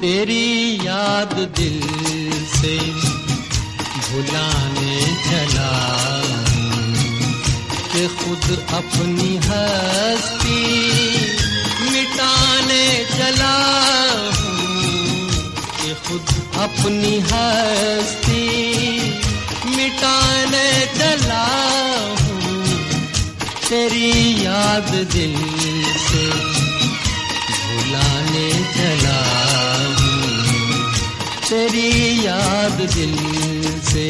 तेरी याद दिल से भुलाने चला कि खुद अपनी हस्ती मिटाने चला कि खुद अपनी हस्ती मिटाने चला हूँ। तेरी याद दिल से भुलाने चला हूँ, तेरी याद दिल से।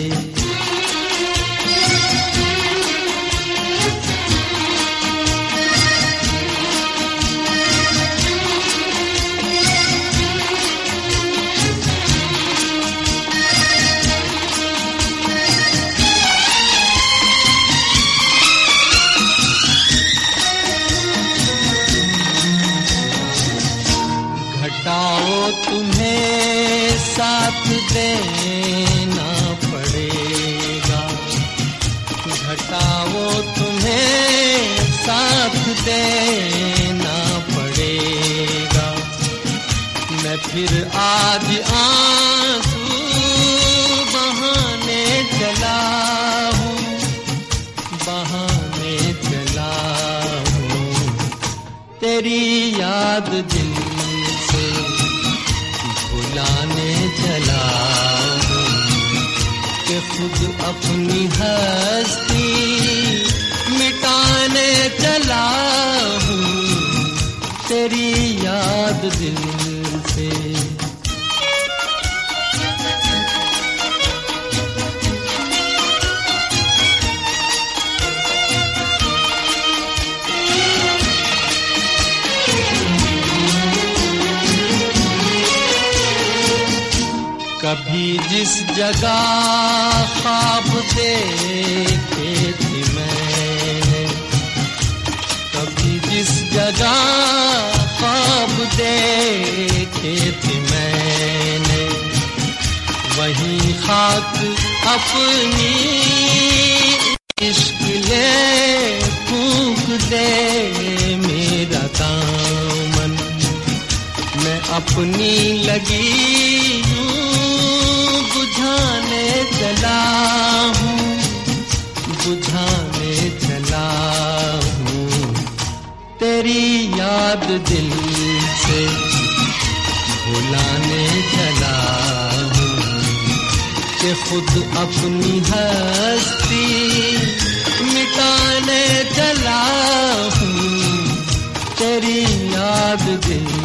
घटाओ तुम्हें साथ देना पड़ेगा, घटाओ तुम्हें साथ देना पड़ेगा। मैं फिर आज आंसू बहाने चला हूँ, बहाने चला हूँ। तेरी याद दिल से भुलाने चला हूँ कि खुद अपनी हस्ती मिटाने चला हूँ। तेरी याद दिल से। कभी जिस जगह ख्वाब देखे थी मैंने, कभी जिस जगह ख्वाब देखे थे मैंने, वहीं खाक अपनी इश्क ले फूंक दे मेरा दामन। मैं अपनी लगी बुझाने चला हूँ, बुझाने चला हूँ। तेरी याद दिल से भुलाने चला हूँ कि खुद अपनी हस्ती मिटाने चला हूँ। तेरी याद दिल